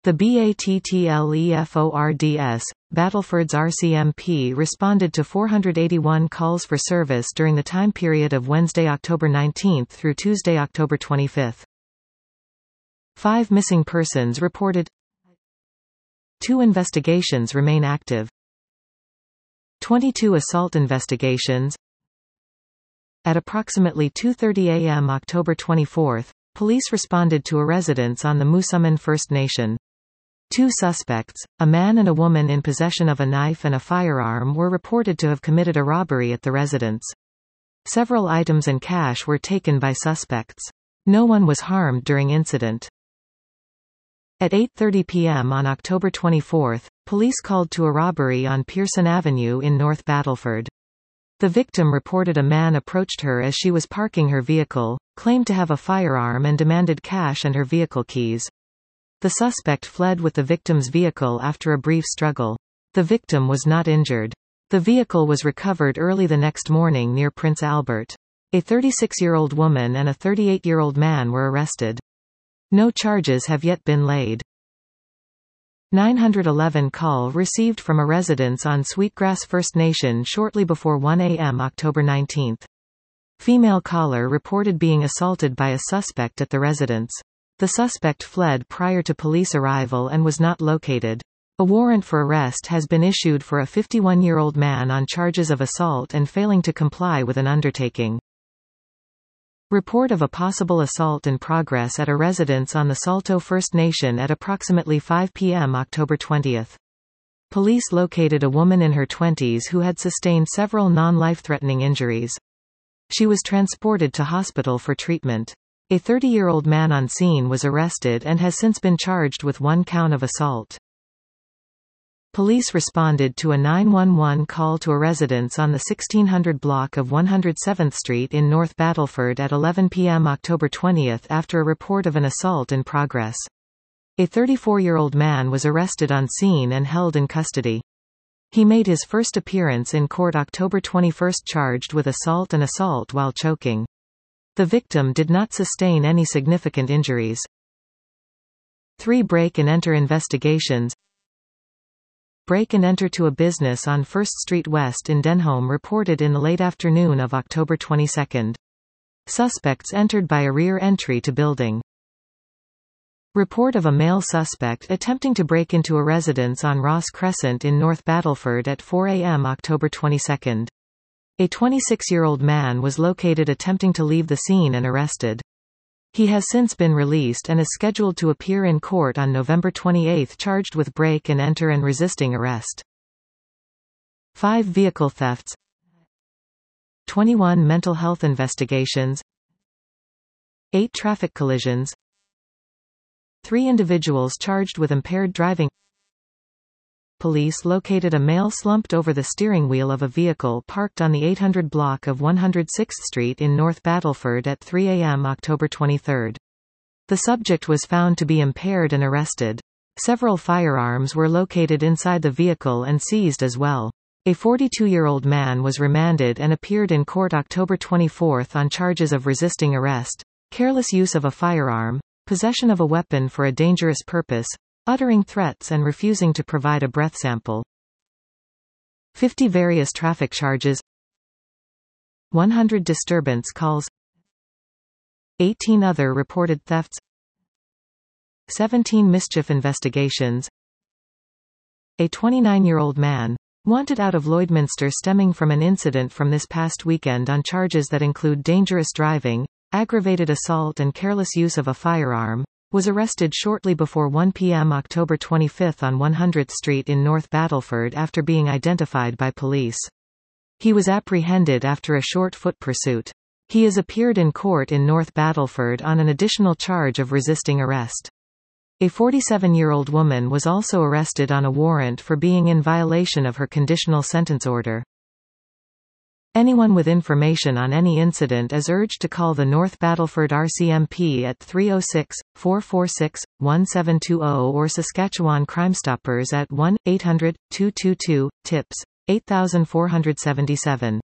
The BATTLEFORDS, Battleford's RCMP responded to 481 calls for service during the time period of Wednesday, October 19 through Tuesday, October 25. 5 missing persons reported. 2 investigations remain active. 22 assault investigations. At approximately 2:30 a.m. October 24, police responded to a residence on the Moosomin First Nation. 2 suspects, a man and a woman in possession of a knife and a firearm, were reported to have committed a robbery at the residence. Several items and cash were taken by suspects. No one was harmed during incident. At 8:30 p.m. on October 24, police called to a robbery on Pearson Avenue in North Battleford. The victim reported a man approached her as she was parking her vehicle, claimed to have a firearm and demanded cash and her vehicle keys. The suspect fled with the victim's vehicle after a brief struggle. The victim was not injured. The vehicle was recovered early the next morning near Prince Albert. A 36-year-old woman and a 38-year-old man were arrested. No charges have yet been laid. 911 call received from a residence on Sweetgrass First Nation shortly before 1 a.m. October 19. Female caller reported being assaulted by a suspect at the residence. The suspect fled prior to police arrival and was not located. A warrant for arrest has been issued for a 51-year-old man on charges of assault and failing to comply with an undertaking. Report of a possible assault in progress at a residence on the Salto First Nation at approximately 5 p.m. October 20. Police located a woman in her 20s who had sustained several non-life-threatening injuries. She was transported to hospital for treatment. A 30-year-old man on scene was arrested and has since been charged with 1 count of assault. Police responded to a 911 call to a residence on the 1600 block of 107th Street in North Battleford at 11 p.m. October 20 after a report of an assault in progress. A 34-year-old man was arrested on scene and held in custody. He made his first appearance in court October 21 charged with assault and assault while choking. The victim did not sustain any significant injuries. 3 break-and-enter investigations. Break-and-enter to a business on 1st Street West in Denholme reported in the late afternoon of October 22. Suspects entered by a rear entry to building. Report of a male suspect attempting to break into a residence on Ross Crescent in North Battleford at 4 a.m. October 22. A 26-year-old man was located attempting to leave the scene and arrested. He has since been released and is scheduled to appear in court on November 28 charged with break-and-enter and resisting arrest. 5 vehicle thefts. 21 mental health investigations. 8 traffic collisions. 3 individuals charged with impaired driving. Police located a male slumped over the steering wheel of a vehicle parked on the 800 block of 106th Street in North Battleford at 3 a.m. October 23. The subject was found to be impaired and arrested. Several firearms were located inside the vehicle and seized as well. A 42-year-old man was remanded and appeared in court October 24 on charges of resisting arrest, careless use of a firearm, possession of a weapon for a dangerous purpose, uttering threats and refusing to provide a breath sample. 50 various traffic charges. 100 disturbance calls. 18 other reported thefts. 17 mischief investigations. A 29-year-old man, wanted out of Lloydminster stemming from an incident from this past weekend on charges that include dangerous driving, aggravated assault and careless use of a firearm, was arrested shortly before 1 p.m. October 25 on 100th Street in North Battleford after being identified by police. He was apprehended after a short foot pursuit. He has appeared in court in North Battleford on an additional charge of resisting arrest. A 47-year-old woman was also arrested on a warrant for being in violation of her conditional sentence order. Anyone with information on any incident is urged to call the North Battleford RCMP at 306-446-1720 or Saskatchewan Crime Stoppers at 1-800-222-TIPS, 8477.